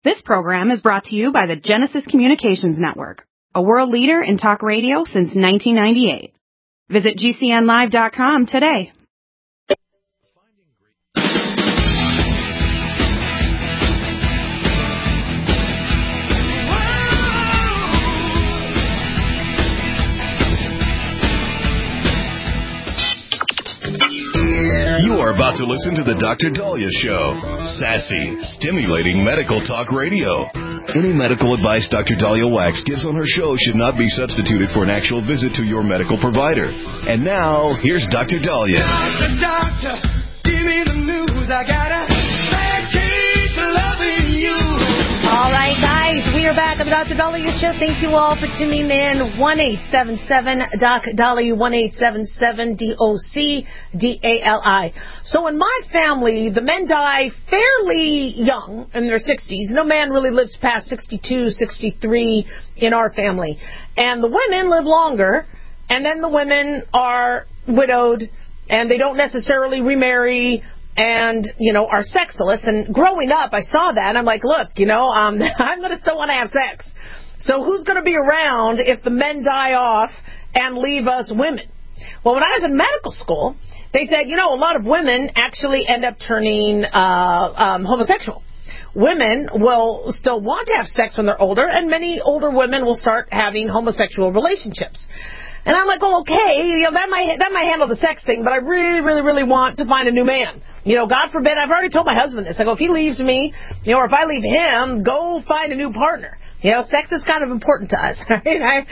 This program is brought to you by the Genesis Communications Network, a world leader in talk radio since 1998. Visit GCNlive.com today. You are about to listen to the Dr. Daliah Show. Sassy, stimulating medical talk radio. Any medical advice Dr. Daliah Wax gives on her show should not be substituted for an actual visit to your medical provider. And now, here's Dr. Daliah. Doctor, give me the news. I got a bad case of loving you. All right, guys, we are back on the Dr. Daliah Show. Thank you all for tuning in. 1-877-DOC Daliah, 1-877-DOC-DALI. So in my family, the men die fairly young, in their 60s. No man really lives past 62, 63 in our family. And the women live longer, and then the women are widowed, and they don't necessarily remarry, and, are sexless. And growing up, I saw that, and I'm like, look, I'm going to still want to have sex. So who's going to be around if the men die off and leave us women? Well, when I was in medical school, they said, a lot of women actually end up turning homosexual. Women will still want to have sex when they're older, and many older women will start having homosexual relationships. And I'm like, well, okay, that might handle the sex thing, but I really, really, really want to find a new man. God forbid, I've already told my husband this. I go, if he leaves me, or if I leave him, go find a new partner. Sex is kind of important to us, right?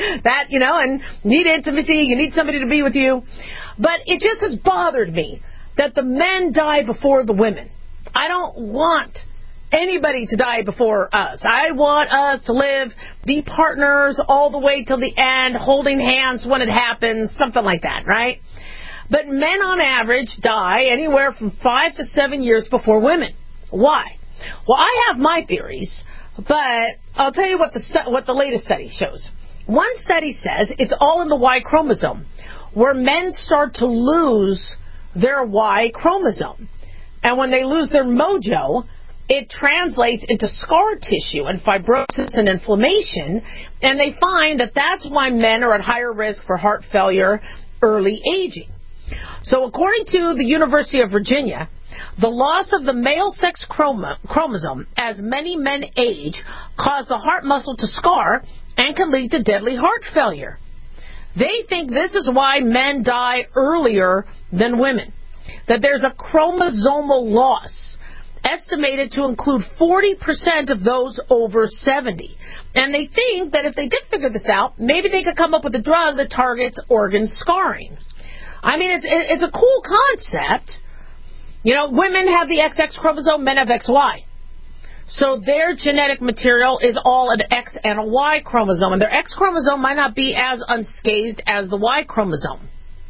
And need intimacy, you need somebody to be with you. But it just has bothered me that the men die before the women. I don't want anybody to die before us. I want us to live, be partners all the way till the end, holding hands when it happens, something like that, right? But men on average die anywhere from 5 to 7 years before women. Why? Well, I have my theories, but I'll tell you what the latest study shows. One study says it's all in the Y chromosome, where men start to lose their Y chromosome. And when they lose their mojo, it translates into scar tissue and fibrosis and inflammation, and they find that that's why men are at higher risk for heart failure, early aging. So according to the University of Virginia, the loss of the male sex chromosome as many men age cause the heart muscle to scar and can lead to deadly heart failure. They think this is why men die earlier than women, that there's a chromosomal loss estimated to include 40% of those over 70. And they think that if they did figure this out, maybe they could come up with a drug that targets organ scarring. I mean, it's a cool concept. Women have the XX chromosome, men have XY. So their genetic material is all an X and a Y chromosome. And their X chromosome might not be as unscathed as the Y chromosome.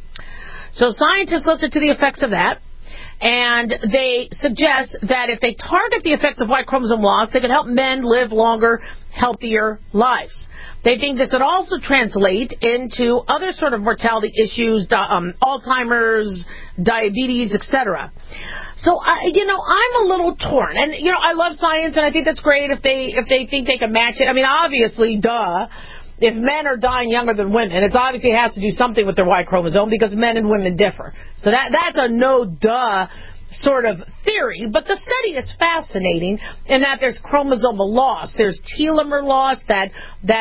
So scientists looked into the effects of that. And they suggest that if they target the effects of Y chromosome loss, they can help men live longer, healthier lives. They think this would also translate into other sort of mortality issues, Alzheimer's, diabetes, etc. So, I'm a little torn. And, I love science, and I think that's great if they think they can match it. I mean, obviously, duh. If men are dying younger than women, it obviously has to do something with their Y chromosome because men and women differ. So that's a no-duh sort of theory. But the study is fascinating in that there's chromosomal loss. There's telomere loss that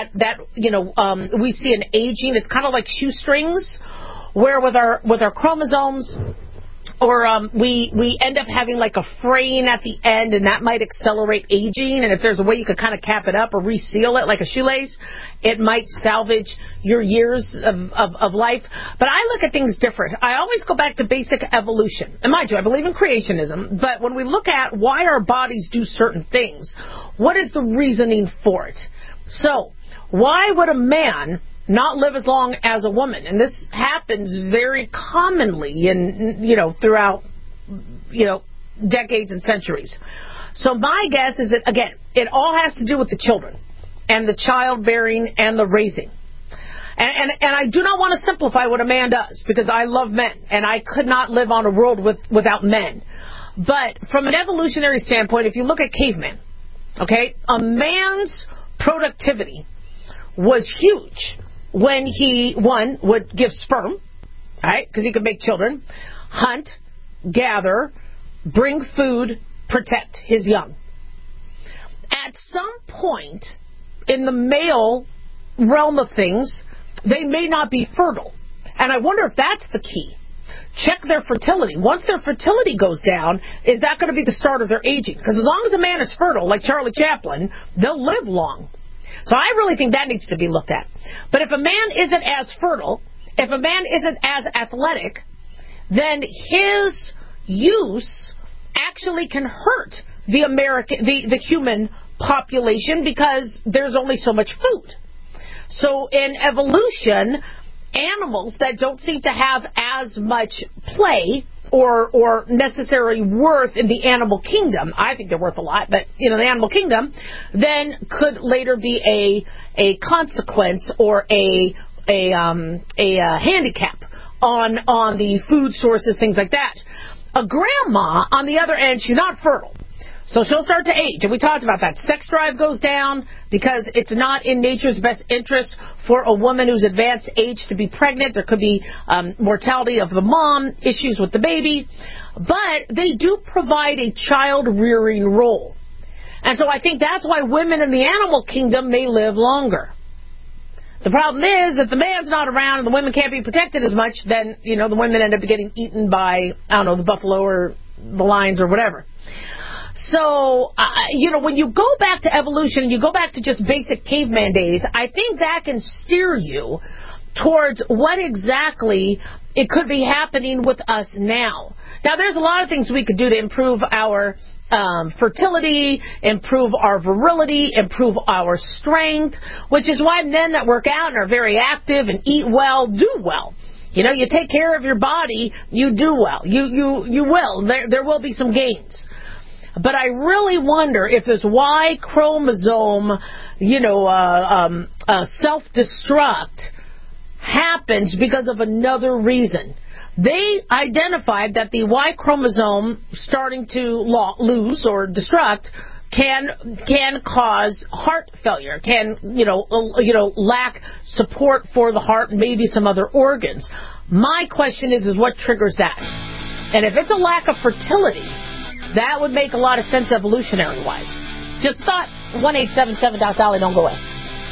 we see in aging. It's kind of like shoestrings, where with our chromosomes, or we end up having like a fraying at the end, and that might accelerate aging. And if there's a way you could kind of cap it up or reseal it like a shoelace, it might salvage your years of life. But I look at things different. I always go back to basic evolution. And mind you, I believe in creationism. But when we look at why our bodies do certain things, what is the reasoning for it? So why would a man not live as long as a woman? And this happens very commonly throughout, decades and centuries. So my guess is that, again, it all has to do with the children and the childbearing and the raising. And I do not want to simplify what a man does, because I love men, and I could not live on a world without men. But from an evolutionary standpoint, if you look at cavemen, Okay? A man's productivity was huge when he, one, would give sperm, right? Because he could make children, hunt, gather, bring food, protect his young. At some point in the male realm of things, they may not be fertile. And I wonder if that's the key. Check their fertility. Once their fertility goes down, is that going to be the start of their aging? Because as long as a man is fertile, like Charlie Chaplin, they'll live long. So I really think that needs to be looked at. But if a man isn't as fertile, if a man isn't as athletic, then his use actually can hurt the human population because there's only so much food. So in evolution, animals that don't seem to have as much play or necessary worth in the animal kingdom, I think they're worth a lot, but the animal kingdom, then could later be a consequence or a handicap on the food sources, things like that. A grandma, on the other end, she's not fertile. So she'll start to age, and we talked about that. Sex drive goes down because it's not in nature's best interest for a woman who's advanced age to be pregnant. There could be mortality of the mom, issues with the baby. But they do provide a child-rearing role. And so I think that's why women in the animal kingdom may live longer. The problem is, if the man's not around and the women can't be protected as much, then, the women end up getting eaten by, the buffalo or the lions or whatever. So, when you go back to evolution and you go back to just basic caveman days, I think that can steer you towards what exactly it could be happening with us now. Now, there's a lot of things we could do to improve our fertility, improve our virility, improve our strength, which is why men that work out and are very active and eat well do well. You take care of your body, you do well. You will. There will be some gains. But I really wonder if this Y chromosome, self-destruct happens because of another reason. They identified that the Y chromosome starting to lose or destruct can cause heart failure, can lack support for the heart and maybe some other organs. My question is what triggers that? And if it's a lack of fertility, that would make a lot of sense evolutionary-wise. Just thought. 1-877-Dolly. Don't go away.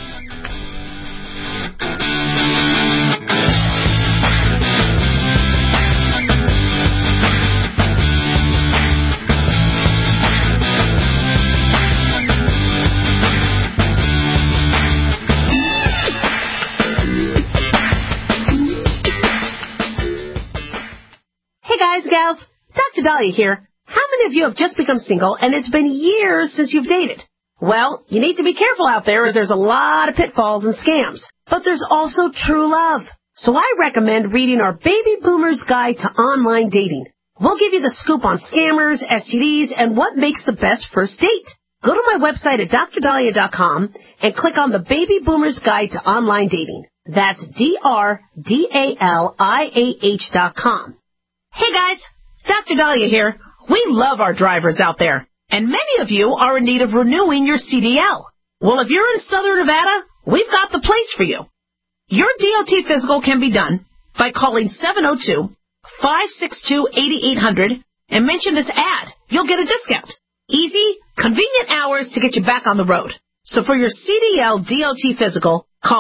Hey guys, gals. Dr. Dahlia here. How many of you have just become single and it's been years since you've dated? Well, you need to be careful out there as there's a lot of pitfalls and scams. But there's also true love. So I recommend reading our Baby Boomer's Guide to Online Dating. We'll give you the scoop on scammers, STDs, and what makes the best first date. Go to my website at drdahlia.com and click on the Baby Boomer's Guide to Online Dating. That's DRDALIAH.com. Hey guys, Dr. Dahlia here. We love our drivers out there, and many of you are in need of renewing your CDL. Well, if you're in Southern Nevada, we've got the place for you. Your DOT physical can be done by calling 702-562-8800 and mention this ad. You'll get a discount. Easy, convenient hours to get you back on the road. So for your CDL DOT physical, call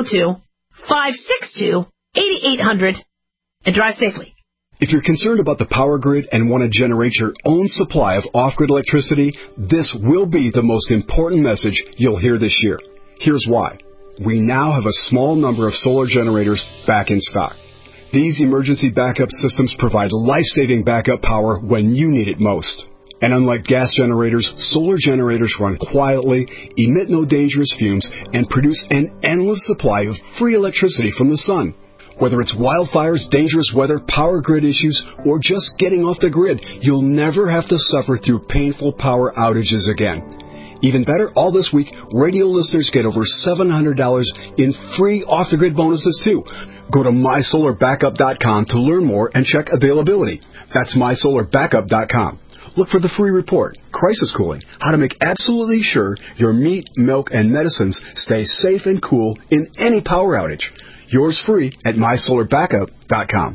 702-562-8800 and drive safely. If you're concerned about the power grid and want to generate your own supply of off-grid electricity, this will be the most important message you'll hear this year. Here's why. We now have a small number of solar generators back in stock. These emergency backup systems provide life-saving backup power when you need it most. And unlike gas generators, solar generators run quietly, emit no dangerous fumes, and produce an endless supply of free electricity from the sun. Whether it's wildfires, dangerous weather, power grid issues, or just getting off the grid, you'll never have to suffer through painful power outages again. Even better, all this week, radio listeners get over $700 in free off-the-grid bonuses, too. Go to mysolarbackup.com to learn more and check availability. That's mysolarbackup.com. Look for the free report, Crisis Cooling, how to make absolutely sure your meat, milk, and medicines stay safe and cool in any power outage. Yours free at mysolarbackup.com.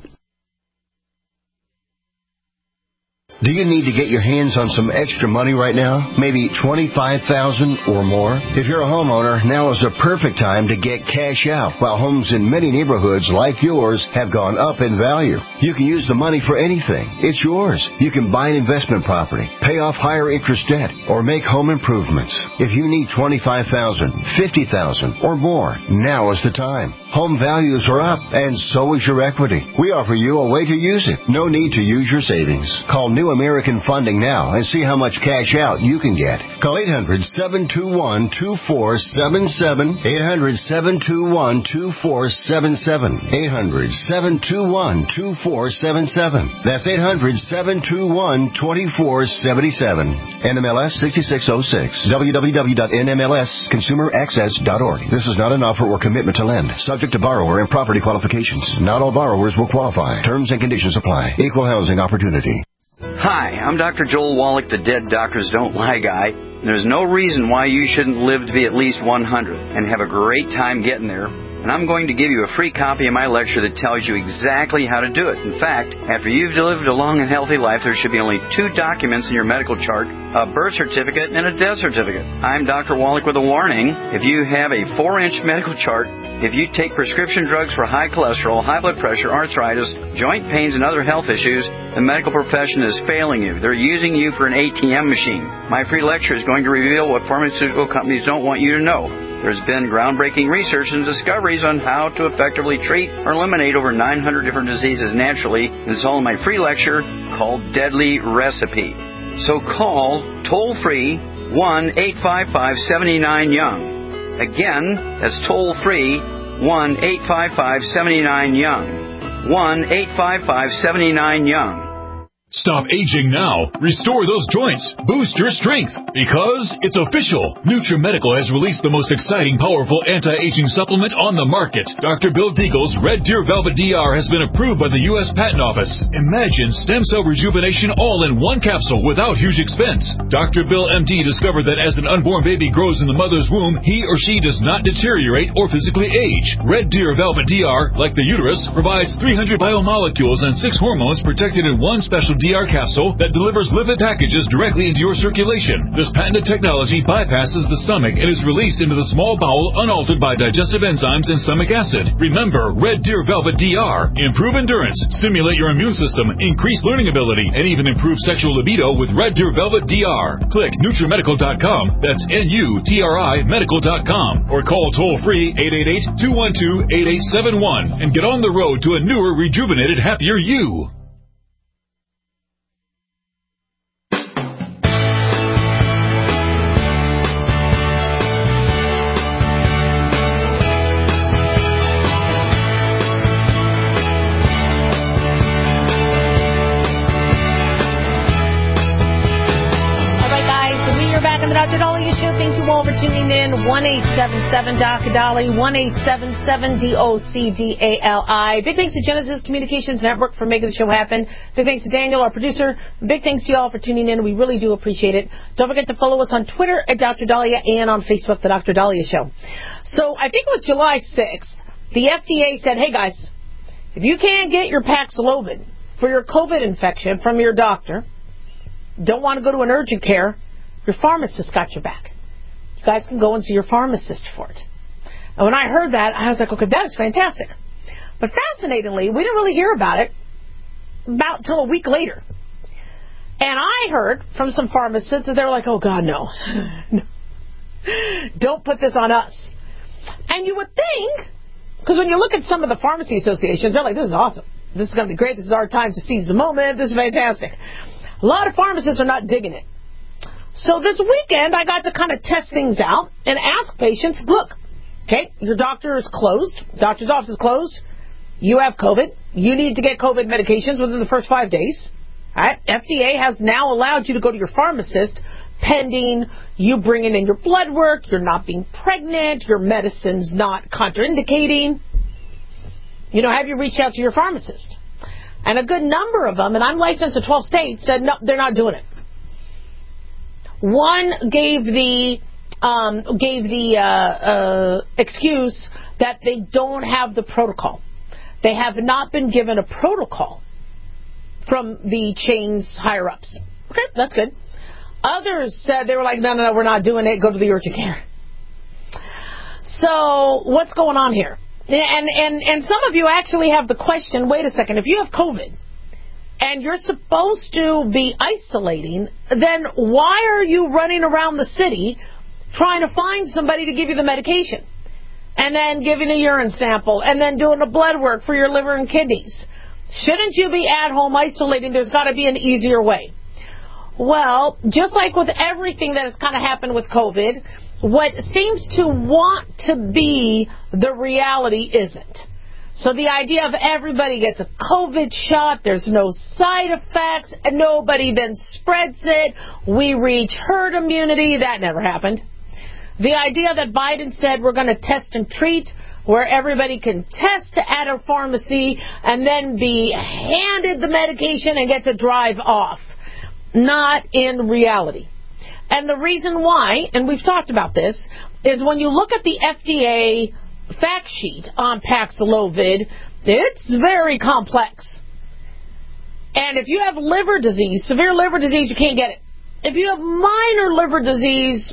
Do you need to get your hands on some extra money right now? Maybe $25,000 or more? If you're a homeowner, now is the perfect time to get cash out, while homes in many neighborhoods like yours have gone up in value. You can use the money for anything. It's yours. You can buy an investment property, pay off higher interest debt, or make home improvements. If you need $25,000, $50,000 or more, now is the time. Home values are up, and so is your equity. We offer you a way to use it. No need to use your savings. Call New American Funding now and see how much cash out you can get. Call 800-721-2477. 800-721-2477. 800-721-2477. That's 800-721-2477. NMLS 6606. www.nmlsconsumeraccess.org. This is not an offer or commitment to lend. Subject to borrower and property qualifications. Not all borrowers will qualify. Terms and conditions apply. Equal housing opportunity. Hi, I'm Dr. Joel Wallach, the Dead Doctors Don't Lie guy. There's no reason why you shouldn't live to be at least 100 and have a great time getting there. And I'm going to give you a free copy of my lecture that tells you exactly how to do it. In fact, after you've lived a long and healthy life, there should be only 2 documents in your medical chart, a birth certificate and a death certificate. I'm Dr. Wallach with a warning. If you have a 4-inch medical chart, if you take prescription drugs for high cholesterol, high blood pressure, arthritis, joint pains, and other health issues, the medical profession is failing you. They're using you for an ATM machine. My free lecture is going to reveal what pharmaceutical companies don't want you to know. There's been groundbreaking research and discoveries on how to effectively treat or eliminate over 900 different diseases naturally. And it's all in my free lecture called Deadly Recipe. So call toll-free 1-855-79-YOUNG. Again, that's toll-free 1-855-79-YOUNG. 1-855-79-YOUNG. Stop aging now. Restore those joints. Boost your strength. Because it's official. NutriMedical has released the most exciting, powerful anti-aging supplement on the market. Dr. Bill Deagle's Red Deer Velvet DR has been approved by the U.S. Patent Office. Imagine stem cell rejuvenation all in one capsule without huge expense. Dr. Bill MD discovered that as an unborn baby grows in the mother's womb, he or she does not deteriorate or physically age. Red Deer Velvet DR, like the uterus, provides 300 biomolecules and 6 hormones protected in one special DR capsule that delivers lipid packages directly into your circulation. This patented technology bypasses the stomach and is released into the small bowel unaltered by digestive enzymes and stomach acid. Remember, Red Deer Velvet DR. Improve endurance, stimulate your immune system, increase learning ability, and even improve sexual libido with Red Deer Velvet DR. Click NutriMedical.com. That's NUTRI Medical.com. Or call toll-free 888-212-8871 and get on the road to a newer, rejuvenated, happier you. Tuning in 1-877-DOC-DOLLY, 1-877-DOCDALI. Big thanks to Genesis Communications Network for making the show happen. Big thanks to Daniel, our producer. Big thanks to you all for tuning in. We really do appreciate it. Don't forget to follow us on Twitter at Dr. Dahlia and on Facebook, The Dr. Dahlia Show. So I think it was July 6th, the FDA said, hey guys, if you can't get your Paxlovid for your COVID infection from your doctor, don't want to go to an urgent care, your pharmacist got your back. You guys can go and see your pharmacist for it. And when I heard that, I was like, okay, that is fantastic. But fascinatingly, we didn't really hear about it until a week later. And I heard from some pharmacists that they were like, oh, God, no. Don't put this on us. And you would think, because when you look at some of the pharmacy associations, they're like, this is awesome. This is going to be great. This is our time to seize the moment. This is fantastic. A lot of pharmacists are not digging it. So this weekend, I got to kind of test things out and ask patients, look, okay, your doctor is closed. Doctor's office is closed. You have COVID. You need to get COVID medications within the first 5 days. All right? FDA has now allowed you to go to your pharmacist pending you bringing in your blood work, you're not being pregnant, your medicine's not contraindicating. You know, have you reached out to your pharmacist? And a good number of them, and I'm licensed in 12 states, said no, they're not doing it. One gave the excuse that they don't have the protocol. They have not been given a protocol from the chain's higher-ups. Okay, that's good. Others said, they were like, no, we're not doing it. Go to the urgent care. So what's going on here? And some of you actually have the question, wait a second, if you have COVID and you're supposed to be isolating, then why are you running around the city trying to find somebody to give you the medication? And then giving a urine sample, and then doing the blood work for your liver and kidneys. Shouldn't you be at home isolating? There's got to be an easier way. Well, just like with everything that has kind of happened with COVID, what seems to want to be the reality isn't. So the idea of everybody gets a COVID shot, there's no side effects, and nobody then spreads it, we reach herd immunity, that never happened. The idea that Biden said we're going to test and treat, where everybody can test at a pharmacy and then be handed the medication and get to drive off. Not in reality. And the reason why, and we've talked about this, is when you look at the FDA fact sheet on Paxlovid, it's very complex. And if you have liver disease, severe liver disease, you can't get it. If you have minor liver disease,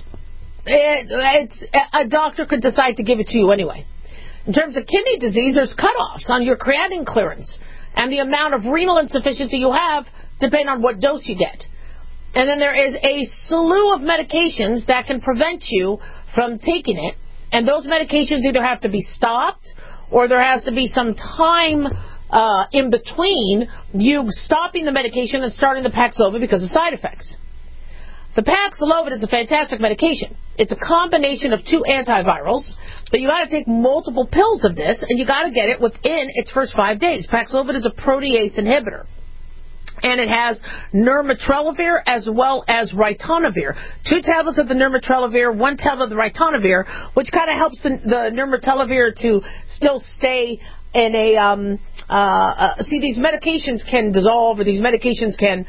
a doctor could decide to give it to you anyway. In terms of kidney disease, there's cutoffs on your creatinine clearance and the amount of renal insufficiency you have, depending on what dose you get. And then there is a slew of medications that can prevent you from taking it. And those medications either have to be stopped or there has to be some time in between you stopping the medication and starting the Paxlovid because of side effects. The Paxlovid is a fantastic medication. It's a combination of two antivirals, but you got to take multiple pills of this, and you got to get it within its first 5 days. Paxlovid is a protease inhibitor, and it has nirmatrelvir as well as ritonavir. 2 tablets of the nirmatrelvir, 1 tablet of the ritonavir, which kind of helps the nirmatrelvir to still stay in a see, these medications can dissolve, or these medications can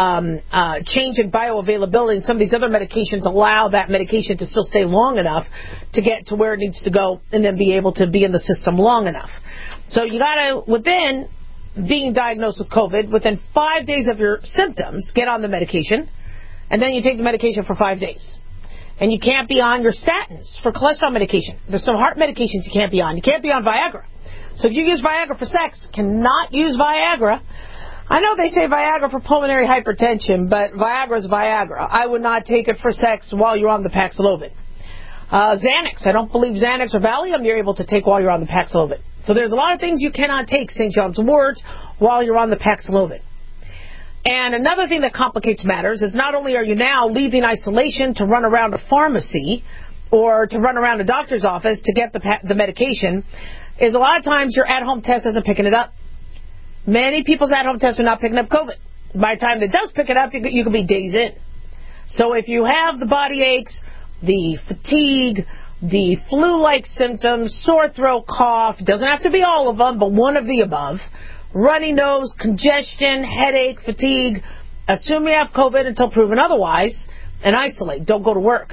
change in bioavailability, and some of these other medications allow that medication to still stay long enough to get to where it needs to go and then be able to be in the system long enough. So you got to, within being diagnosed with COVID, within 5 days of your symptoms, get on the medication, and then you take the medication for 5 days. And you can't be on your statins for cholesterol medication. There's some heart medications you can't be on. You can't be on Viagra. So if you use Viagra for sex, cannot use Viagra. I know they say Viagra for pulmonary hypertension, but Viagra is Viagra. I would not take it for sex while you're on the Paxlovid. Xanax. I don't believe Xanax or Valium you're able to take while you're on the Paxlovid. So there's a lot of things you cannot take, St. John's wort, while you're on the Paxlovid. And another thing that complicates matters is not only are you now leaving isolation to run around a pharmacy or to run around a doctor's office to get the medication, is a lot of times your at-home test isn't picking it up. Many people's at-home tests are not picking up COVID. By the time it does pick it up, you could be days in. So if you have the body aches, the fatigue, the flu-like symptoms, sore throat, cough, doesn't have to be all of them, but one of the above, runny nose, congestion, headache, fatigue, assume you have COVID until proven otherwise, and isolate. Don't go to work.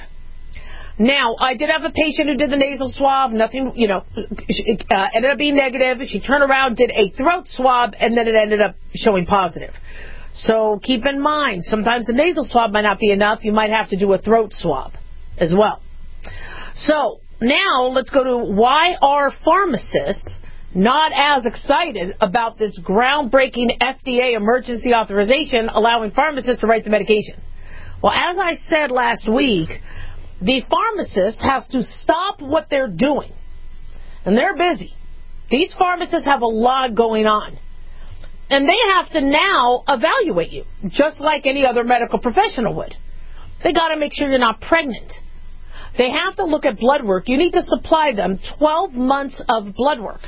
Now, I did have a patient who did the nasal swab. Nothing, ended up being negative. She turned around, did a throat swab, and then it ended up showing positive. So keep in mind, sometimes the nasal swab might not be enough. You might have to do a throat swab as well. So now let's go to why are pharmacists not as excited about this groundbreaking FDA emergency authorization allowing pharmacists to write the medication. Well, as I said last week, the pharmacist has to stop what they're doing. And they're busy. These pharmacists have a lot going on. And they have to now evaluate you, just like any other medical professional would. They got to make sure you're not pregnant. They have to look at blood work. You need to supply them 12 months of blood work.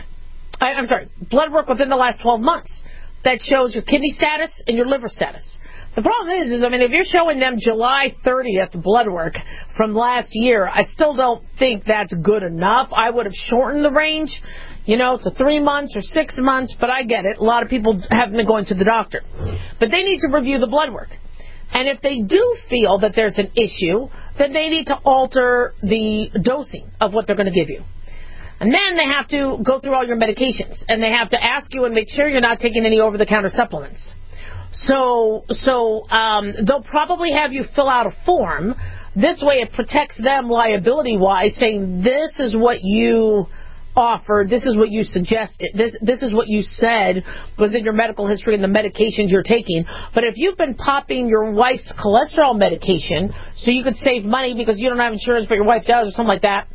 Blood work within the last 12 months. That shows your kidney status and your liver status. The problem is, if you're showing them July 30th blood work from last year, I still don't think that's good enough. I would have shortened the range, to 3 months or 6 months, but I get it. A lot of people haven't been going to the doctor. But they need to review the blood work. And if they do feel that there's an issue, then they need to alter the dosing of what they're going to give you. And then they have to go through all your medications, and they have to ask you and make sure you're not taking any over-the-counter supplements. So they'll probably have you fill out a form. This way it protects them liability-wise, saying this is what you offered, this is what you suggested, this is what you said was in your medical history and the medications you're taking. But if you've been popping your wife's cholesterol medication so you could save money because you don't have insurance but your wife does or something like that,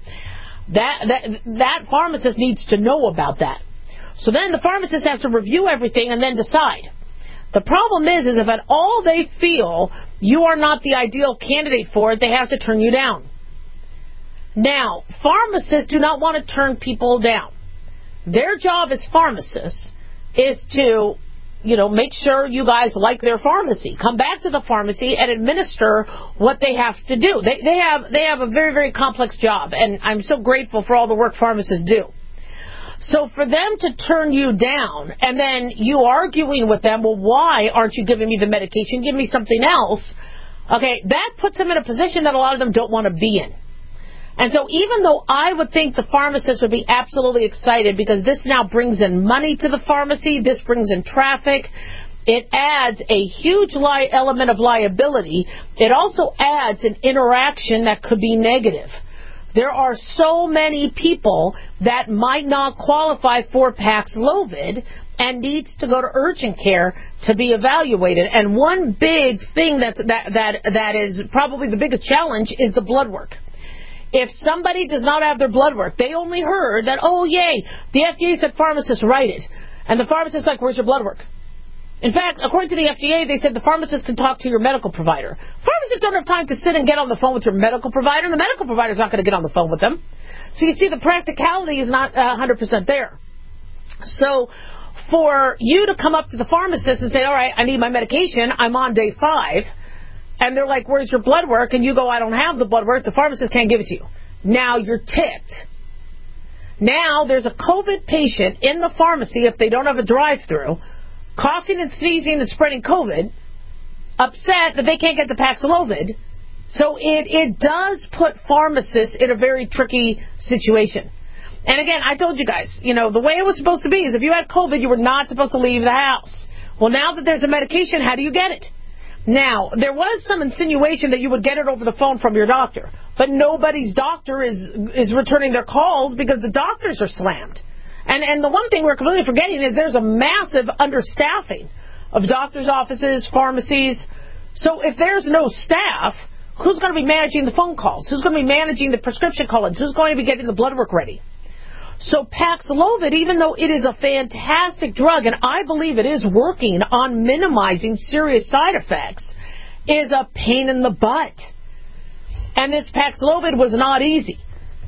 that pharmacist needs to know about that. So then the pharmacist has to review everything and then decide. The problem is if at all they feel you are not the ideal candidate for it, they have to turn you down. Now, pharmacists do not want to turn people down. Their job as pharmacists is to, make sure you guys like their pharmacy. Come back to the pharmacy and administer what they have to do. They have a very, very complex job, and I'm so grateful for all the work pharmacists do. So for them to turn you down and then you arguing with them, well, why aren't you giving me the medication? Give me something else. Okay, that puts them in a position that a lot of them don't want to be in. And so even though I would think the pharmacist would be absolutely excited because this now brings in money to the pharmacy, this brings in traffic, it adds a huge element of liability. It also adds an interaction that could be negative. There are so many people that might not qualify for Paxlovid and needs to go to urgent care to be evaluated. And one big thing that is probably the biggest challenge is the blood work. If somebody does not have their blood work, they only heard that, oh, yay, the FDA said pharmacists write it. And the pharmacist's like, where's your blood work? In fact, according to the FDA, they said the pharmacist can talk to your medical provider. Pharmacists don't have time to sit and get on the phone with your medical provider, and the medical provider's not going to get on the phone with them. So you see, the practicality is not 100% there. So for you to come up to the pharmacist and say, all right, I need my medication, I'm on day 5, and they're like, where's your blood work? And you go, I don't have the blood work, the pharmacist can't give it to you. Now you're ticked. Now there's a COVID patient in the pharmacy, if they don't have a drive-through, coughing and sneezing and spreading COVID, upset that they can't get the Paxlovid. So it does put pharmacists in a very tricky situation. And again, I told you guys, the way it was supposed to be is if you had COVID, you were not supposed to leave the house. Well, now that there's a medication, how do you get it? Now, there was some insinuation that you would get it over the phone from your doctor, but nobody's doctor is returning their calls because the doctors are slammed. And the one thing we're completely forgetting is there's a massive understaffing of doctors' offices, pharmacies. So if there's no staff, who's going to be managing the phone calls? Who's going to be managing the prescription call-ins? Who's going to be getting the blood work ready? So Paxlovid, even though it is a fantastic drug, and I believe it is working on minimizing serious side effects, is a pain in the butt. And this Paxlovid was not easy.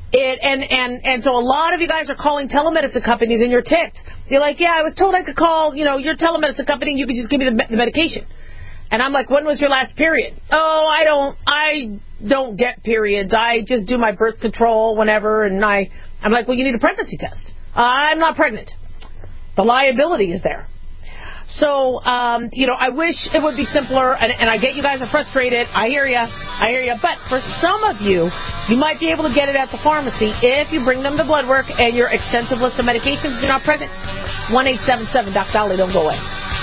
And so a lot of you guys are calling telemedicine companies and you're ticked. You're like, yeah, I was told I could call, your telemedicine company and you could just give me the medication. And I'm like, when was your last period? Oh, I don't get periods. I just do my birth control whenever. And I'm like, well, you need a pregnancy test. I'm not pregnant. The liability is there. So, I wish it would be simpler, and I get you guys are frustrated. I hear you. But for some of you, you might be able to get it at the pharmacy if you bring them the blood work and your extensive list of medications. If you're not pregnant, 1-877-Doc-Dolly. Don't go away.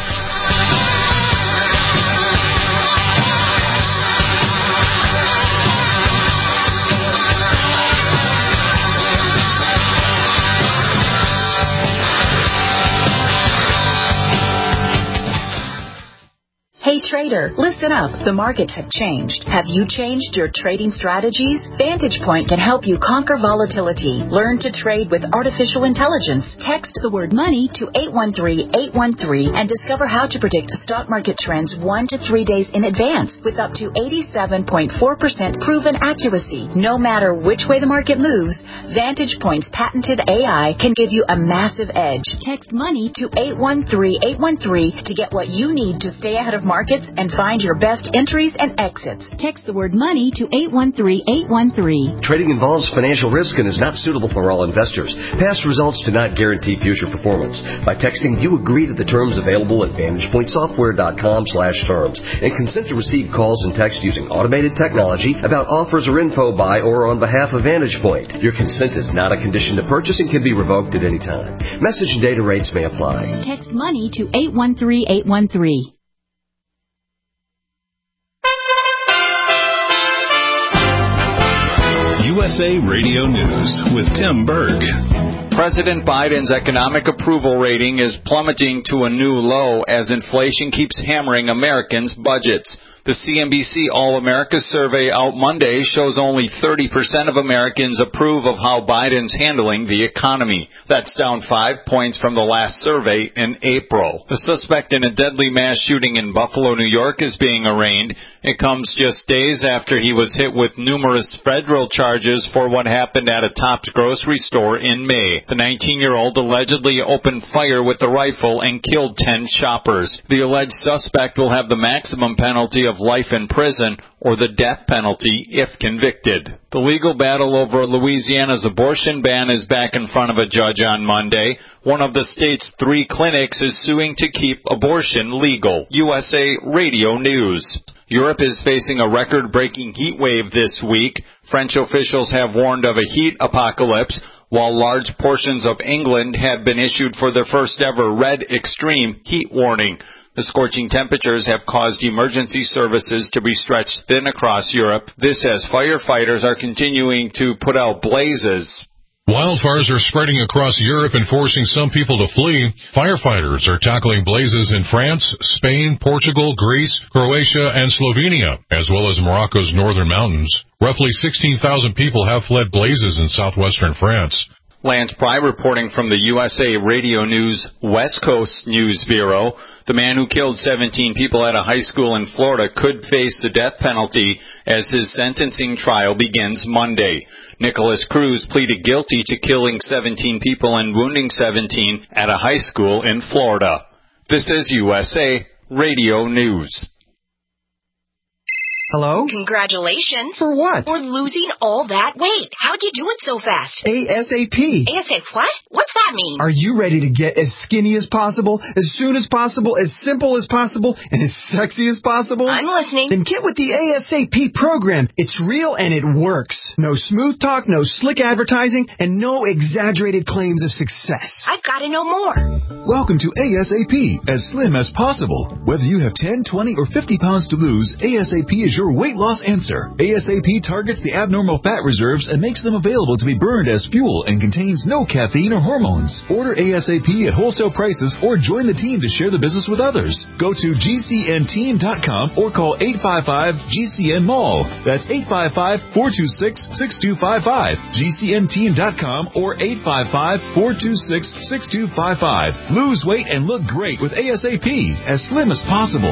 Hey trader, listen up. The markets have changed. Have you changed your trading strategies? Vantage Point can help you conquer volatility. Learn to trade with artificial intelligence. Text the word money to 813-813 and discover how to predict stock market trends 1 to 3 days in advance with up to 87.4% proven accuracy. No matter which way the market moves, Vantage Point's patented AI can give you a massive edge. Text money to 813-813 to get what you need to stay ahead of markets and find your best entries and exits. Text the word money to 813-813. Trading involves financial risk and is not suitable for all investors. Past results do not guarantee future performance. By texting, you agree to the terms available at VantagePointSoftware.com/terms and consent to receive calls and texts using automated technology about offers or info by or on behalf of Vantage Point. Your consent is not a condition to purchase and can be revoked at any time. Message and data rates may apply. Text money to 813-813. USA Radio News with Tim Berg. President Biden's economic approval rating is plummeting to a new low as inflation keeps hammering Americans' budgets. The CNBC All-America survey out Monday shows only 30% of Americans approve of how Biden's handling the economy. That's down 5 points from the last survey in April. The suspect in a deadly mass shooting in Buffalo, New York is being arraigned. It comes just days after he was hit with numerous federal charges for what happened at a Tops grocery store in May. The 19-year-old allegedly opened fire with a rifle and killed 10 shoppers. The alleged suspect will have the maximum penalty of life in prison or the death penalty if convicted. The legal battle over Louisiana's abortion ban is back in front of a judge on Monday. One of the state's 3 clinics is suing to keep abortion legal. USA Radio News. Europe is facing a record-breaking heat wave this week. French officials have warned of a heat apocalypse, while large portions of England have been issued for their first-ever red extreme heat warning. The scorching temperatures have caused emergency services to be stretched thin across Europe. This as firefighters are continuing to put out blazes. Wildfires are spreading across Europe and forcing some people to flee. Firefighters are tackling blazes in France, Spain, Portugal, Greece, Croatia, and Slovenia, as well as Morocco's northern mountains. Roughly 16,000 people have fled blazes in southwestern France. Lance Pry reporting from the USA Radio News West Coast News Bureau. The man who killed 17 people at a high school in Florida could face the death penalty as his sentencing trial begins Monday. Nicholas Cruz pleaded guilty to killing 17 people and wounding 17 at a high school in Florida. This is USA Radio News. Hello? Congratulations. For what? For losing all that weight. How'd you do it so fast? ASAP. ASAP what? What's that mean? Are you ready to get as skinny as possible, as soon as possible, as simple as possible, and as sexy as possible? I'm listening. Then get with the ASAP program. It's real and it works. No smooth talk, no slick advertising, and no exaggerated claims of success. I've got to know more. Welcome to ASAP, as slim as possible. Whether you have 10, 20, or 50 pounds to lose, ASAP is your weight loss answer. ASAP targets the abnormal fat reserves and makes them available to be burned as fuel and contains no caffeine or hormones. Order ASAP at wholesale prices or join the team to share the business with others. Go to GCNteam.com or call 855-GCN-MALL. That's 855-426-6255. GCNteam.com or 855-426-6255. Lose weight and look great with ASAP, as slim as possible.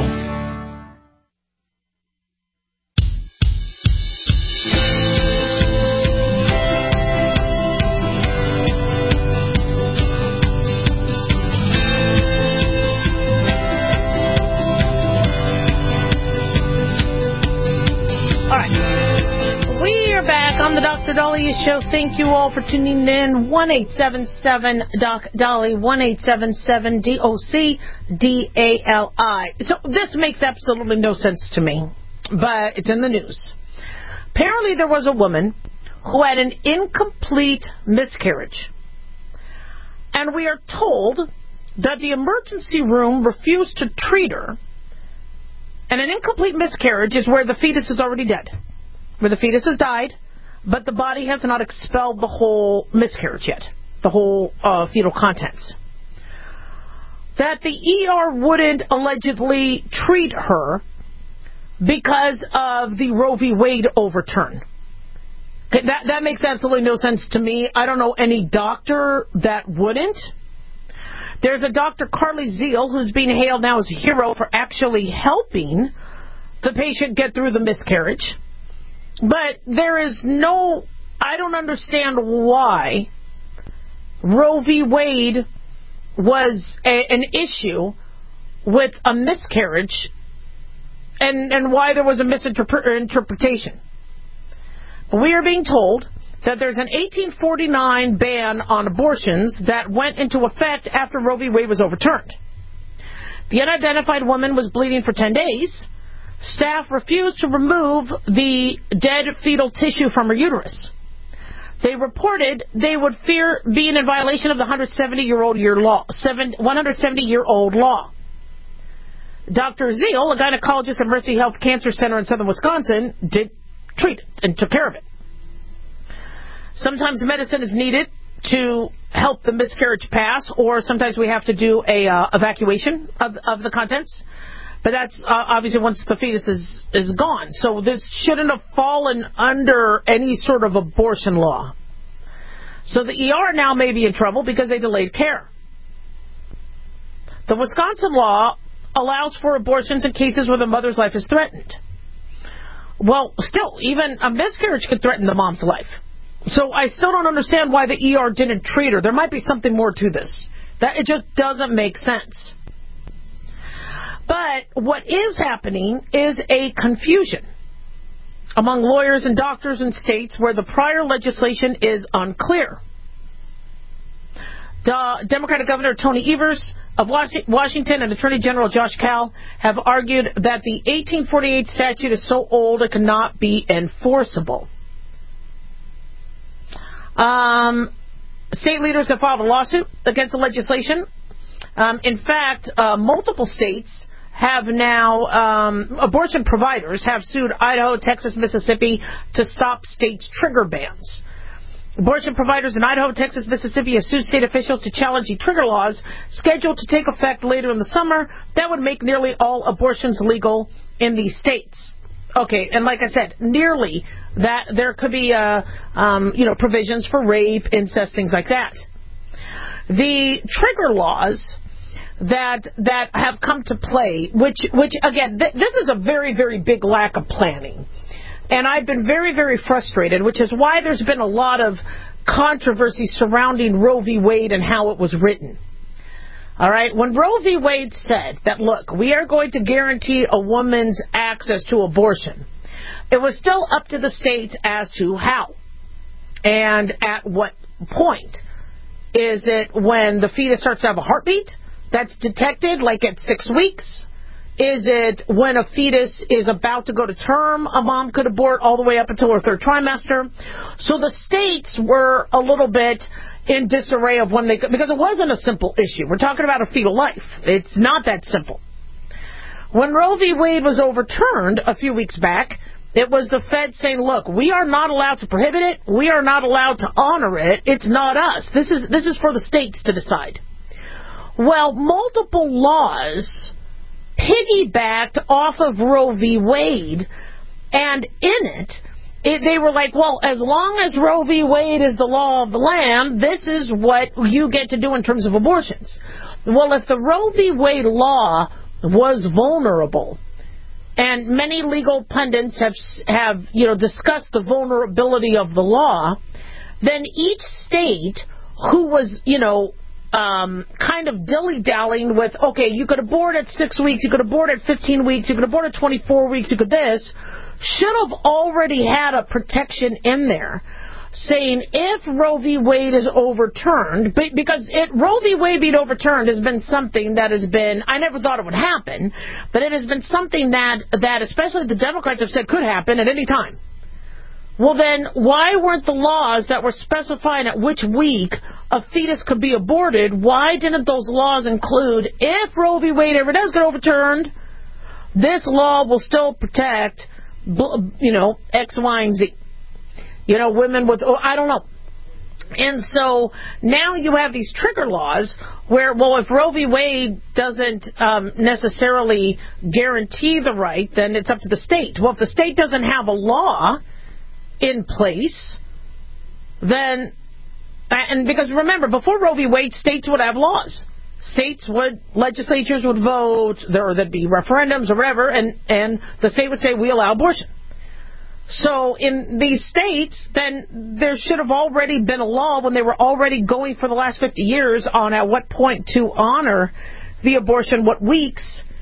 Dr. Dahlia Show. Thank you all for tuning in. 1-877-DOC-DALI, 1-877-DOC-DALI. So this makes absolutely no sense to me, but it's in the news. Apparently there was a woman who had an incomplete miscarriage. And we are told that the emergency room refused to treat her. And an incomplete miscarriage is where the fetus is already dead, where the fetus has died, but the body has not expelled the whole miscarriage yet, the whole fetal contents. That the ER wouldn't allegedly treat her because of the Roe v. Wade overturn. Okay, that makes absolutely no sense to me. I don't know any doctor that wouldn't. There's a Dr. Carly Zeal who's being hailed now as a hero for actually helping the patient get through the miscarriage. But there is no, I don't understand why Roe v. Wade was an issue with a miscarriage and why there was a misinterpretation. We are being told that there's an 1849 ban on abortions that went into effect after Roe v. Wade was overturned. The unidentified woman was bleeding for 10 days. Staff refused to remove the dead fetal tissue from her uterus. They reported they would fear being in violation of the 170-year-old law. Dr. Zeal, a gynecologist at Mercy Health Cancer Center in southern Wisconsin, did treat it and took care of it. Sometimes medicine is needed to help the miscarriage pass, or sometimes we have to do a evacuation of the contents. But that's obviously once the fetus is gone. So this shouldn't have fallen under any sort of abortion law. So the ER now may be in trouble because they delayed care. The Wisconsin law allows for abortions in cases where the mother's life is threatened. Well, still, even a miscarriage could threaten the mom's life. So I still don't understand why the ER didn't treat her. There might be something more to this. That it just doesn't make sense. But what is happening is a confusion among lawyers and doctors in states where the prior legislation is unclear. Democratic Governor Tony Evers of Washington and Attorney General Josh Kahl have argued that the 1848 statute is so old it cannot be enforceable. State leaders have filed a lawsuit against the legislation. In fact, multiple states have now, abortion providers have sued Idaho, Texas, Mississippi to stop states' trigger bans. Abortion providers in Idaho, Texas, Mississippi have sued state officials to challenge the trigger laws scheduled to take effect later in the summer that would make nearly all abortions legal in these states. Okay, and like I said, nearly that there could be, provisions for rape, incest, things like that. The trigger laws that have come to play, which again, this is a very, very big lack of planning. And I've been very, very frustrated, which is why there's been a lot of controversy surrounding Roe v. Wade and how it was written. All right, when Roe v. Wade said that, look, we are going to guarantee a woman's access to abortion, it was still up to the states as to how and at what point. Is it when the fetus starts to have a heartbeat that's detected, like at 6 weeks? Is it when a fetus is about to go to term, a mom could abort all the way up until her third trimester? So the states were a little bit in disarray of when they could, because it wasn't a simple issue. We're talking about a fetal life. It's not that simple. When Roe v. Wade was overturned a few weeks back, it was the Fed saying, look, we are not allowed to prohibit it. We are not allowed to honor it. It's not us. This is for the states to decide. Well, multiple laws piggybacked off of Roe v. Wade, and in it, they were like, well, as long as Roe v. Wade is the law of the land, this is what you get to do in terms of abortions. Well, if the Roe v. Wade law was vulnerable, and many legal pundits have discussed the vulnerability of the law, then each state who was, kind of dilly-dallying with, okay, you could abort at 6 weeks, you could abort at 15 weeks, you could abort at 24 weeks, you could this, should have already had a protection in there saying if Roe v. Wade is overturned, because Roe v. Wade being overturned has been something that has been, I never thought it would happen, but it has been something that especially the Democrats have said could happen at any time. Well, then, why weren't the laws that were specifying at which week a fetus could be aborted, why didn't those laws include, if Roe v. Wade ever does get overturned, this law will still protect, X, Y, and Z. Women with, I don't know. And so now you have these trigger laws where, well, if Roe v. Wade doesn't necessarily guarantee the right, then it's up to the state. Well, if the state doesn't have a law in place, then, and because remember, before Roe v. Wade, states would have laws. Legislatures would vote, there'd be referendums or whatever, and the state would say, we allow abortion. So in these states, then there should have already been a law when they were already going for the last 50 years on at what point to honor the abortion, what weeks,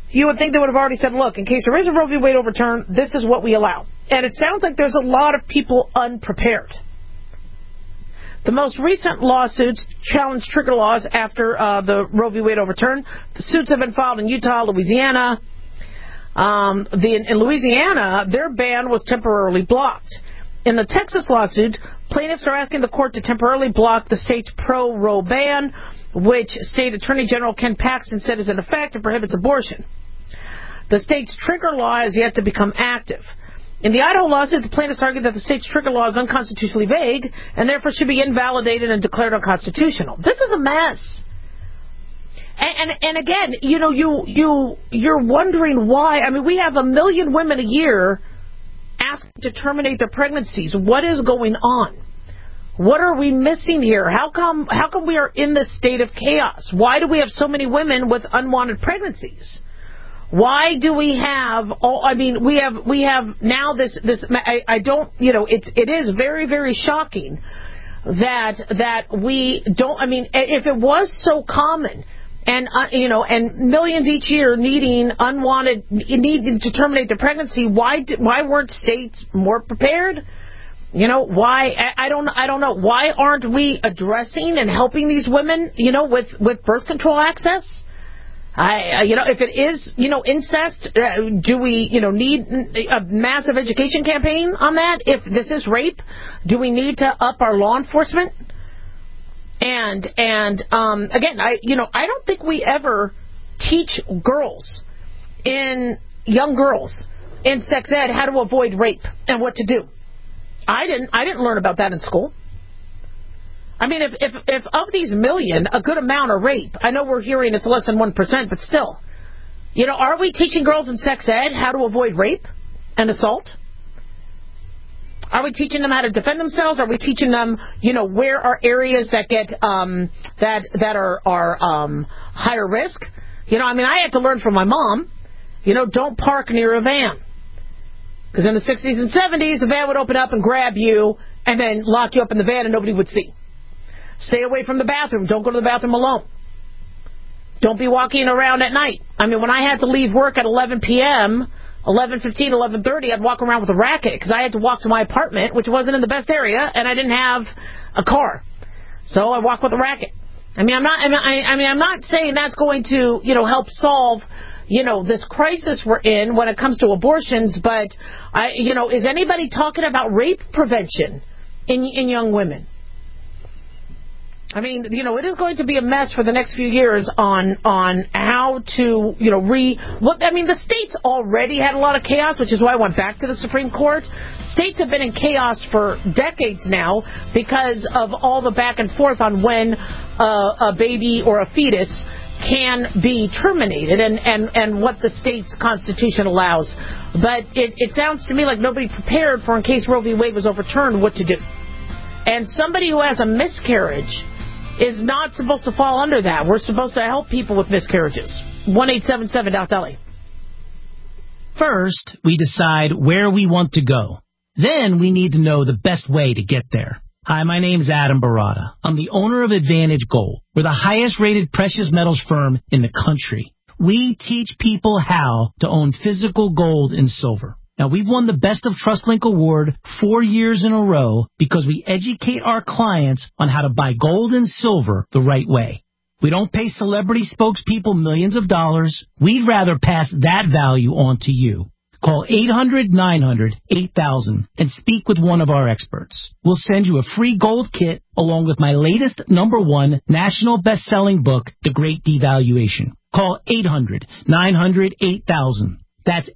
you would think they would have already said, look, in case there is a Roe v. Wade overturn, this is what we allow. And it sounds like there's a lot of people unprepared. The most recent lawsuits challenge trigger laws after the Roe v. Wade overturn. The suits have been filed in Utah, Louisiana. In Louisiana, their ban was temporarily blocked. In the Texas lawsuit, plaintiffs are asking the court to temporarily block the state's pro-Roe ban, which State Attorney General Ken Paxton said is in effect and prohibits abortion. The state's trigger law has yet to become active. In the Idaho lawsuit, the plaintiffs argued that the state's trigger law is unconstitutionally vague and therefore should be invalidated and declared unconstitutional. This is a mess. And again, you know, you're wondering why. I mean, we have 1 million women a year asking to terminate their pregnancies. What is going on? What are we missing here? How come we are in this state of chaos? Why do we have so many women with unwanted pregnancies? Why do we have? We have now this. I don't. You know, it is very, very shocking that we don't. I mean, if it was so common, and and millions each year needing to terminate their pregnancy, why weren't states more prepared? You know, why? I don't know. Why aren't we addressing and helping these women? You know, with birth control access. If it is, incest, do we, need a massive education campaign on that? If this is rape, do we need to up our law enforcement? And again, I don't think we ever teach young girls in sex ed how to avoid rape and what to do. I didn't learn about that in school. I mean, if of these million, a good amount are rape, I know we're hearing it's less than 1%, but still, are we teaching girls in sex ed how to avoid rape and assault? Are we teaching them how to defend themselves? Are we teaching them, where are areas that get that are higher risk? I had to learn from my mom, don't park near a van. Because in the 60s and 70s, the van would open up and grab you and then lock you up in the van and nobody would see. Stay away from the bathroom. Don't go to the bathroom alone. Don't be walking around at night. I mean, when I had to leave work at 11 p.m., 11:15, 11:30, I'd walk around with a racket because I had to walk to my apartment, which wasn't in the best area, and I didn't have a car. So I walk with a racket. I'm not saying that's going to, help solve, this crisis we're in when it comes to abortions, but is anybody talking about rape prevention in young women? I mean, it is going to be a mess for the next few years on how to, the states already had a lot of chaos, which is why I went back to the Supreme Court. States have been in chaos for decades now because of all the back and forth on when a baby or a fetus can be terminated and what the state's constitution allows. But it sounds to me like nobody prepared for, in case Roe v. Wade was overturned, what to do. And somebody who has a miscarriage is not supposed to fall under that. We're supposed to help people with miscarriages. 1-877-DOCT-LA. First, we decide where we want to go. Then we need to know the best way to get there. Hi, my name's Adam Barada. I'm the owner of Advantage Gold. We're the highest-rated precious metals firm in the country. We teach people how to own physical gold and silver. Now, we've won the Best of TrustLink Award 4 years in a row because we educate our clients on how to buy gold and silver the right way. We don't pay celebrity spokespeople millions of dollars. We'd rather pass that value on to you. Call 800-900-8000 and speak with one of our experts. We'll send you a free gold kit along with my latest #1 national best-selling book, The Great Devaluation. Call 800-900-8000. That's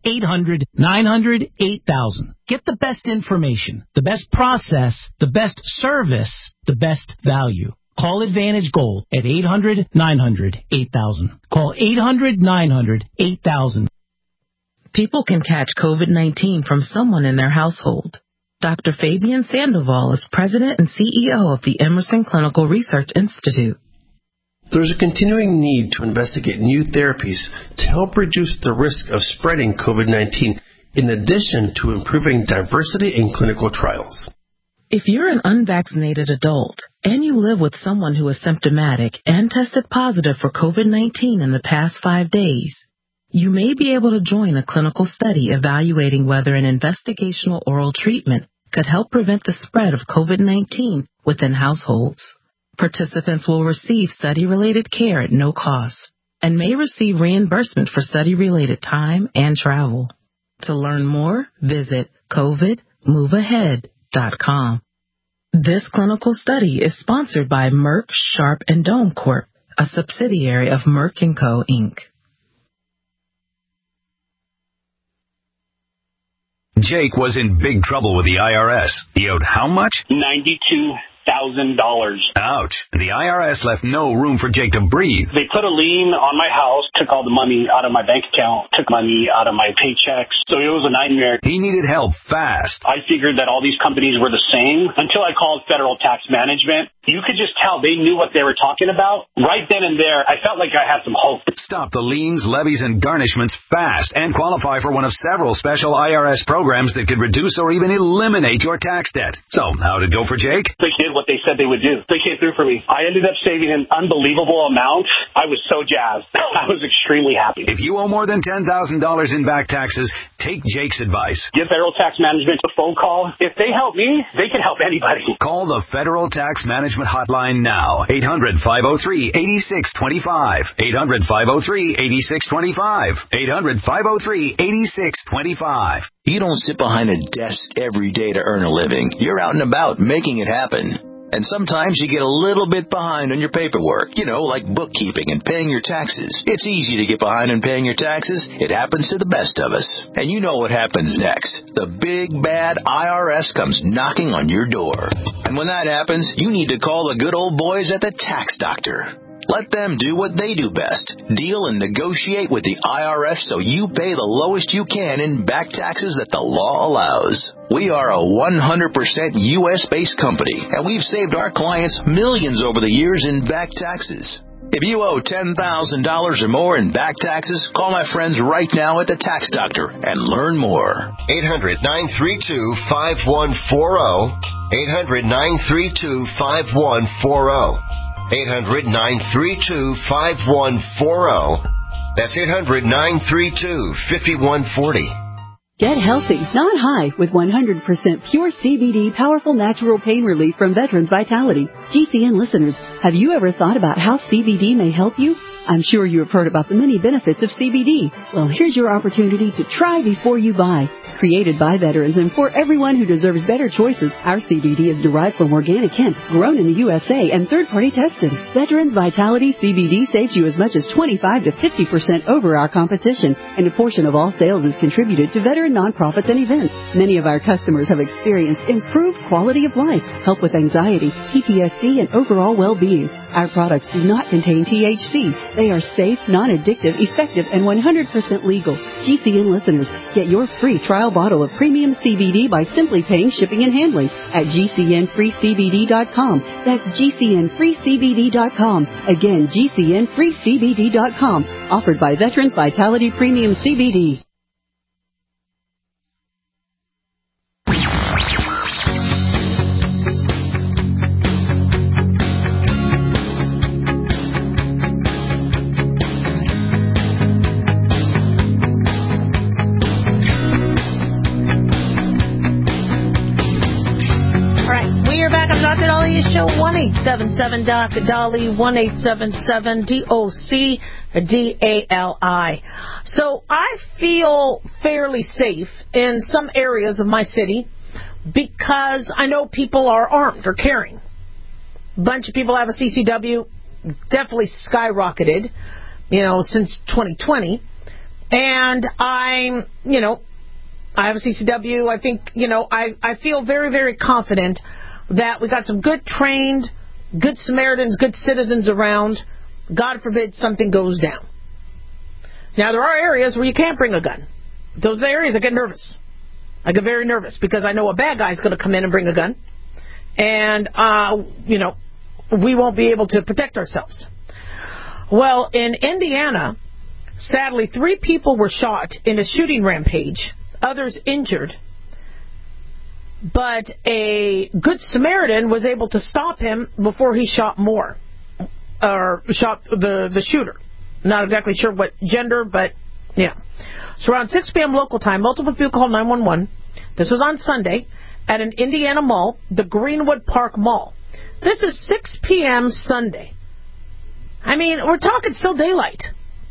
800-900-8000. Get the best information, the best process, the best service, the best value. Call Advantage Gold at 800-900-8000. Call 800-900-8000. People can catch COVID-19 from someone in their household. Dr. Fabian Sandoval is president and CEO of the Emerson Clinical Research Institute. There's a continuing need to investigate new therapies to help reduce the risk of spreading COVID-19, in addition to improving diversity in clinical trials. If you're an unvaccinated adult and you live with someone who is symptomatic and tested positive for COVID-19 in the past 5 days, You may be able to join a clinical study evaluating whether an investigational oral treatment could help prevent the spread of COVID-19 within households. Participants will receive study-related care at no cost and may receive reimbursement for study-related time and travel. To learn more, visit covidmoveahead.com. This clinical study is sponsored by Merck Sharp & Dohme Corp., a subsidiary of Merck & Co., Inc. Jake was in big trouble with the IRS. He owed how much? $92,000. Ouch. The IRS left no room for Jake to breathe. They put a lien on my house, took all the money out of my bank account, took money out of my paychecks. So it was a nightmare. He needed help fast. I figured that all these companies were the same until I called Federal Tax Management. You could just tell they knew what they were talking about. Right then and there, I felt like I had some hope. Stop the liens, levies, and garnishments fast and qualify for one of several special IRS programs that could reduce or even eliminate your tax debt. So, how did it go for Jake? They did what they said they would do. They came through for me. I ended up saving an unbelievable amount. I was so jazzed. I was extremely happy. If you owe more than $10,000 in back taxes, take Jake's advice. Give Federal Tax Management a phone call. If they help me, they can help anybody. Call the Federal Tax Management hotline now. 800-503-8625. 800-503-8625. 800-503-8625. You don't sit behind a desk every day to earn a living. You're out and about making it happen. And sometimes you get a little bit behind on your paperwork, like bookkeeping and paying your taxes. It's easy to get behind on paying your taxes. It happens to the best of us. And you know what happens next. The big, bad IRS comes knocking on your door. And when that happens, you need to call the good old boys at the Tax Doctor. Let them do what they do best. Deal and negotiate with the IRS so you pay the lowest you can in back taxes that the law allows. We are a 100% U.S.-based company, and we've saved our clients millions over the years in back taxes. If you owe $10,000 or more in back taxes, call my friends right now at the Tax Doctor and learn more. 800-932-5140. 800-932-5140. 800-932-5140. That's 800-932-5140. Get healthy, not high, with 100% pure CBD powerful natural pain relief from Veterans Vitality. GCN listeners, have you ever thought about how CBD may help you? I'm sure you have heard about the many benefits of CBD. Well, here's your opportunity to try before you buy. Created by veterans and for everyone who deserves better choices, our CBD is derived from organic hemp, grown in the USA, and third-party tested. Veterans Vitality CBD saves you as much as 25 to 50% over our competition, and a portion of all sales is contributed to veteran nonprofits and events. Many of our customers have experienced improved quality of life, help with anxiety, PTSD, and overall well-being. Our products do not contain THC. They are safe, non-addictive, effective, and 100% legal. GCN listeners, get your free trial bottle of premium CBD by simply paying shipping and handling at GCNFreeCBD.com. That's GCNFreeCBD.com. Again, GCNFreeCBD.com. Offered by Veterans Vitality Premium CBD. Dr. Dahlia Show, 1-877-Doc-Dolly, 1-877-DOC-DALI. So I feel fairly safe in some areas of my city because I know people are armed or carrying. A bunch of people have a CCW, definitely skyrocketed, since 2020. And I have a CCW. I think, I feel very, very confident that we got some good trained, good Samaritans, good citizens around. God forbid something goes down. Now, there are areas where you can't bring a gun. Those are the areas I get nervous. I get very nervous because I know a bad guy's going to come in and bring a gun. And, we won't be able to protect ourselves. Well, in Indiana, sadly, 3 people were shot in a shooting rampage, others injured. But a good Samaritan was able to stop him before he shot shot the shooter. Not exactly sure what gender, but Yeah. So around 6 p.m. local time, multiple people called 911. This was on Sunday at an Indiana mall, the Greenwood Park Mall. This is 6 p.m. Sunday. I mean, we're talking still daylight.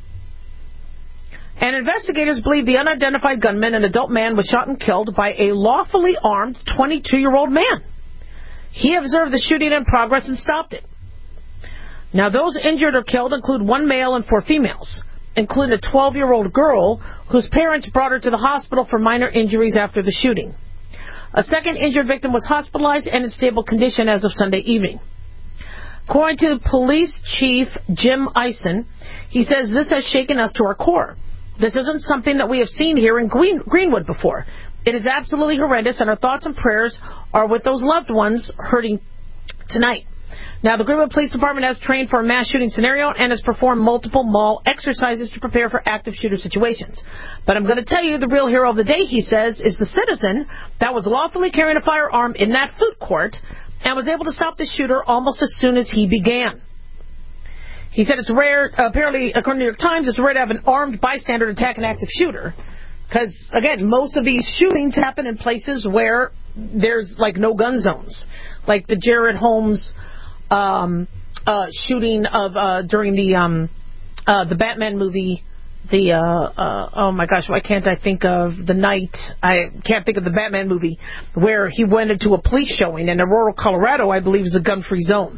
And investigators believe the unidentified gunman, an adult man, was shot and killed by a lawfully armed 22-year-old man. He observed the shooting in progress and stopped it. Now, those injured or killed include 1 male and 4 females, including a 12-year-old girl whose parents brought her to the hospital for minor injuries after the shooting. A second injured victim was hospitalized and in stable condition as of Sunday evening. According to Police Chief Jim Eisen, he says this has shaken us to our core. This isn't something that we have seen here in Greenwood before. It is absolutely horrendous, and our thoughts and prayers are with those loved ones hurting tonight. Now, the Greenwood Police Department has trained for a mass shooting scenario and has performed multiple mall exercises to prepare for active shooter situations. But I'm going to tell you, the real hero of the day, he says, is the citizen that was lawfully carrying a firearm in that food court and was able to stop the shooter almost as soon as he began. He said it's rare, apparently, according to New York Times, it's rare to have an armed bystander attack an active shooter. Because, again, most of these shootings happen in places where there's, like, no gun zones. Like the Jared Holmes shooting of during the Batman movie, oh my gosh, why can't I think of the night? I can't think of the Batman movie where he went into a police showing in Aurora, Colorado, I believe is a gun-free zone.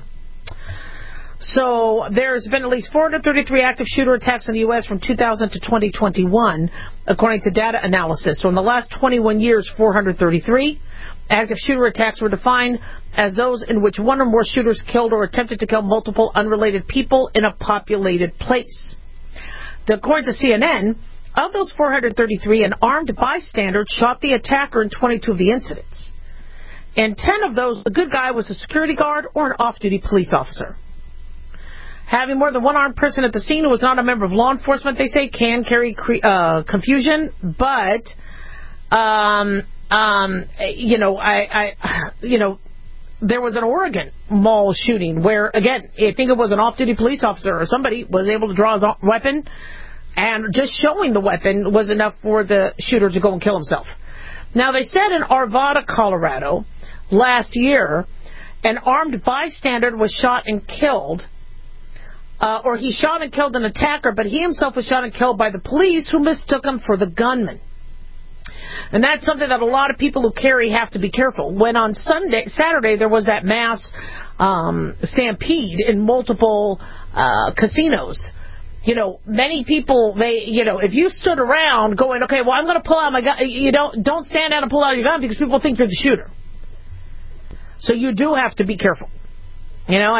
So there's been at least 433 active shooter attacks in the U.S. from 2000 to 2021, according to data analysis. So in the last 21 years, 433 active shooter attacks were defined as those in which one or more shooters killed or attempted to kill multiple unrelated people in a populated place. According to CNN, of those 433, an armed bystander shot the attacker in 22 of the incidents. In 10 of those, the good guy was a security guard or an off-duty police officer. Having more than one armed person at the scene who was not a member of law enforcement, they say, can carry confusion, but there was an Oregon mall shooting where, again, I think it was an off-duty police officer or somebody was able to draw his weapon, and just showing the weapon was enough for the shooter to go and kill himself. Now, they said in Arvada, Colorado, last year, an armed bystander was shot and killed, or he shot and killed an attacker, but he himself was shot and killed by the police who mistook him for the gunman. And that's something that a lot of people who carry have to be careful. When on Saturday, there was that mass stampede in multiple casinos. You know, many people, if you stood around going, okay, well, I'm going to pull out my gun, don't stand down and pull out your gun because people think you're the shooter. So you do have to be careful. You do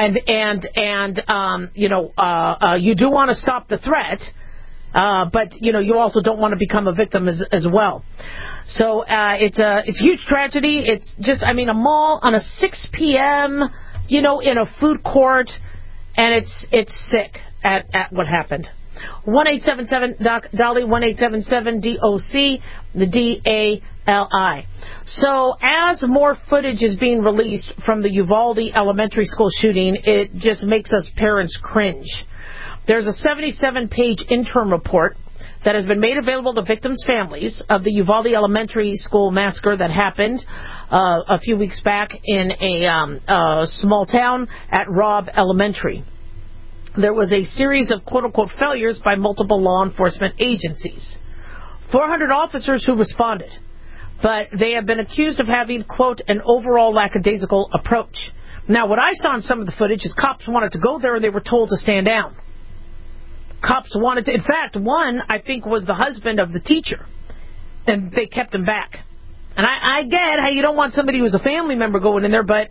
want to stop the threat, but you also don't want to become a victim as well. So it's a huge tragedy. It's just, a mall on a 6 p.m., in a food court, and it's sick at what happened. 1-877-DOC-DOLLY, 1-877-DOC, the DALI. So as more footage is being released from the Uvalde Elementary School shooting, it just makes us parents cringe. There's a 77-page interim report that has been made available to victims' families of the Uvalde Elementary School massacre that happened a few weeks back in a small town at Robb Elementary. There was a series of quote-unquote failures by multiple law enforcement agencies. 400 officers who responded, but they have been accused of having, quote, an overall lackadaisical approach. Now, what I saw in some of the footage is cops wanted to go there and they were told to stand down. Cops wanted to, in fact, one, I think, was the husband of the teacher, and they kept him back. And I get how you don't want somebody who's a family member going in there, but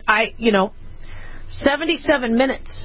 77 minutes.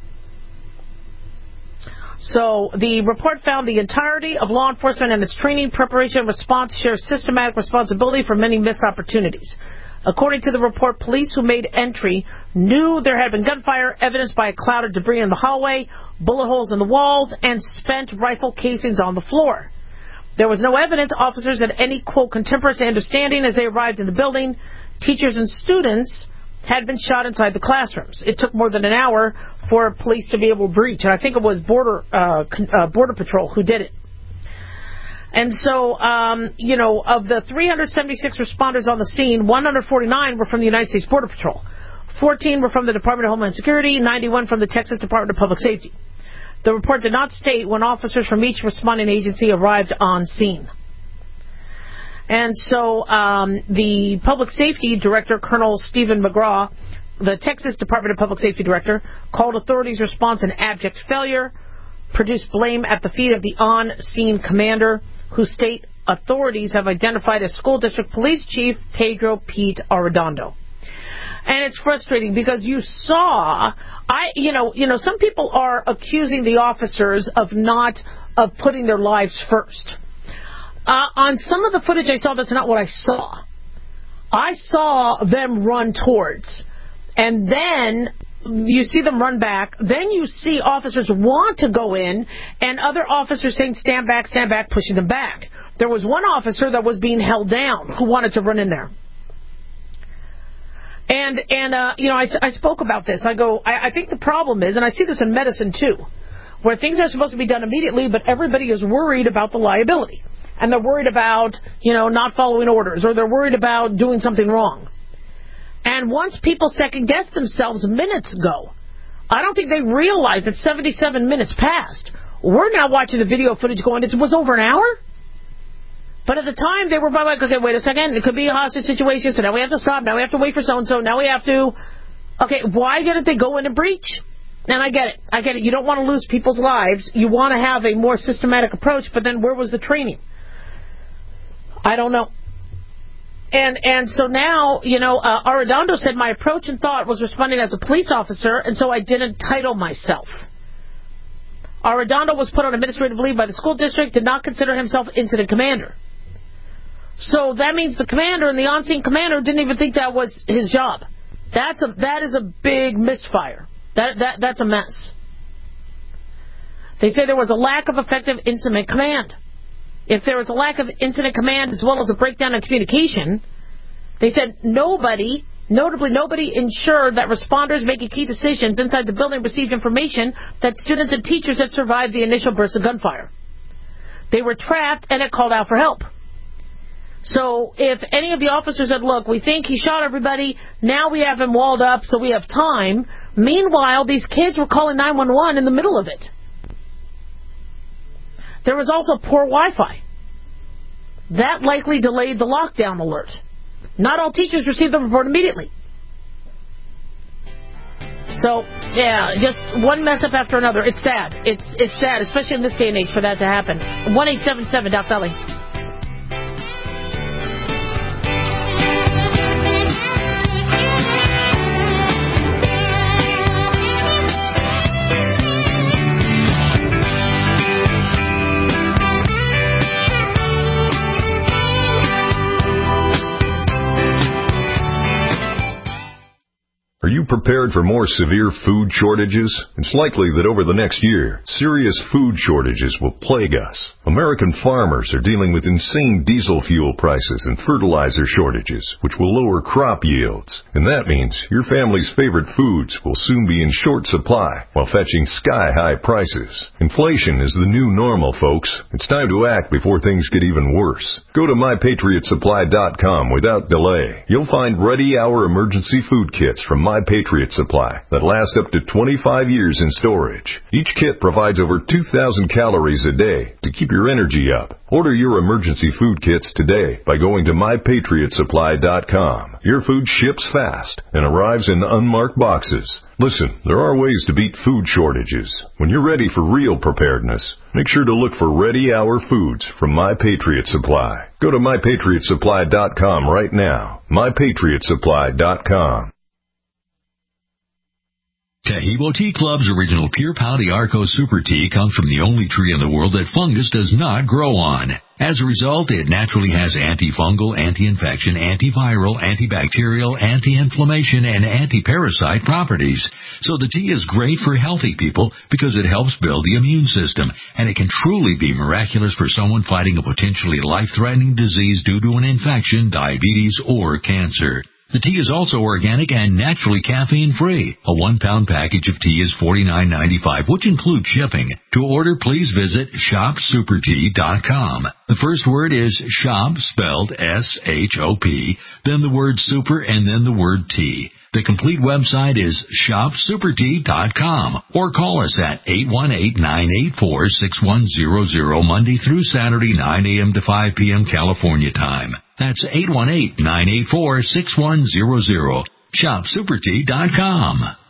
So the report found the entirety of law enforcement and its training, preparation, and response shares systematic responsibility for many missed opportunities. According to the report, police who made entry knew there had been gunfire, evidenced by a cloud of debris in the hallway, bullet holes in the walls, and spent rifle casings on the floor. There was no evidence officers had any, quote, contemporaneous understanding as they arrived in the building. Teachers and students had been shot inside the classrooms. It took more than an hour for police to be able to breach, and I think it was Border Patrol who did it. And so, of the 376 responders on the scene, 149 were from the United States Border Patrol. 14 were from the Department of Homeland Security, 91 from the Texas Department of Public Safety. The report did not state when officers from each responding agency arrived on scene. And so the Public Safety Director, Colonel Stephen McGraw, the Texas Department of Public Safety Director, called authorities' response an abject failure, produced blame at the feet of the on-scene commander, who state authorities have identified as School District Police Chief Pedro Pete Arredondo. And it's frustrating because you saw, some people are accusing the officers of putting their lives first. On some of the footage I saw, that's not what I saw. I saw them run towards, and then you see them run back. Then you see officers want to go in, and other officers saying, stand back, pushing them back. There was one officer that was being held down who wanted to run in there. And I spoke about this. I think the problem is, and I see this in medicine too, where things are supposed to be done immediately, but everybody is worried about the liability. And they're worried about, not following orders, or they're worried about doing something wrong. And once people second-guess themselves, minutes go. I don't think they realize that 77 minutes passed. We're now watching the video footage going, it was over an hour? But at the time, they were like, okay, wait a second, it could be a hostage situation, so now we have to stop, now we have to wait for so-and-so, now we have to... Okay, why didn't they go in and breach? And I get it. You don't want to lose people's lives. You want to have a more systematic approach, but then where was the training? I don't know. And so now, Arredondo said, my approach and thought was responding as a police officer, and so I didn't title myself. Arredondo was put on administrative leave by the school district, did not consider himself incident commander. So that means the commander and the on-scene commander didn't even think that was his job. That is a big misfire. That's a mess. They say there was a lack of effective incident command. If there was a lack of incident command as well as a breakdown in communication, they said notably nobody ensured that responders making key decisions inside the building received information that students and teachers had survived the initial burst of gunfire. They were trapped and it called out for help. So if any of the officers said, look, we think he shot everybody, now we have him walled up so we have time. Meanwhile, these kids were calling 911 in the middle of it. There was also poor Wi-Fi. That likely delayed the lockdown alert. Not all teachers received the report immediately. So, yeah, just one mess up after another. It's sad. It's sad, especially in this day and age, for that to happen. 1-877-DOC-BELLY. Are you prepared for more severe food shortages? It's likely that over the next year, serious food shortages will plague us. American farmers are dealing with insane diesel fuel prices and fertilizer shortages, which will lower crop yields. And that means your family's favorite foods will soon be in short supply while fetching sky-high prices. Inflation is the new normal, folks. It's time to act before things get even worse. Go to MyPatriotSupply.com without delay. You'll find ready-hour emergency food kits from My Patriot Supply that last up to 25 years in storage. Each kit provides over 2,000 calories a day to keep your energy up. Order your emergency food kits today by going to MyPatriotSupply.com. Your food ships fast and arrives in unmarked boxes. Listen, there are ways to beat food shortages. When you're ready for real preparedness, make sure to look for ready-hour foods from My Patriot Supply. Go to MyPatriotSupply.com right now. MyPatriotSupply.com. Tahibo Tea Club's original Pure Pau Arco Super Tea comes from the only tree in the world that fungus does not grow on. As a result, it naturally has antifungal, anti-infection, antiviral, antibacterial, anti-inflammation, and anti-parasite properties. So the tea is great for healthy people because it helps build the immune system, and it can truly be miraculous for someone fighting a potentially life-threatening disease due to an infection, diabetes, or cancer. The tea is also organic and naturally caffeine-free. A 1-pound package of tea is $49.95, which includes shipping. To order, please visit shopsupertea.com. The first word is shop, spelled S-H-O-P, then the word super, and then the word tea. The complete website is shopsupertea.com, or call us at 818-984-6100 Monday through Saturday, 9 a.m. to 5 p.m. California time. That's 818-984-6100. Shopsupertea.com.